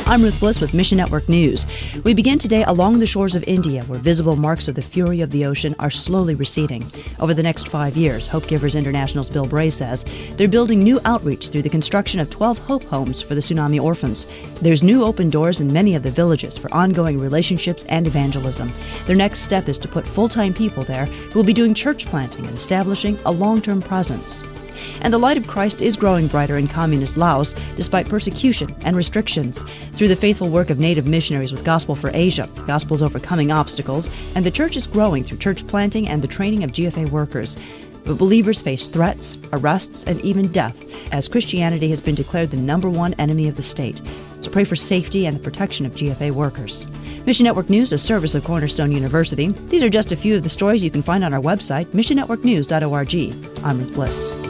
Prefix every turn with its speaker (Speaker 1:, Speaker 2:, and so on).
Speaker 1: I'm Ruth Bliss with Mission Network News. We begin today along the shores of India, where visible marks of the fury of the ocean are slowly receding. Over the next 5 years, Hope Givers International's Bill Bray says they're building new outreach through the construction of 12 Hope Homes for the tsunami orphans. There's new open doors in many of the villages for ongoing relationships and evangelism. Their next step is to put full-time people there who will be doing church planting and establishing a long-term presence. And the light of Christ is growing brighter in communist Laos despite persecution and restrictions. Through the faithful work of native missionaries with Gospel for Asia, Gospel is overcoming obstacles, and the church is growing through church planting and the training of GFA workers. But believers face threats, arrests, and even death, as Christianity has been declared the #1 enemy of the state. So pray for safety and the protection of GFA workers. Mission Network News, a service of Cornerstone University. These are just a few of the stories you can find on our website, missionnetworknews.org. I'm Ruth Bliss.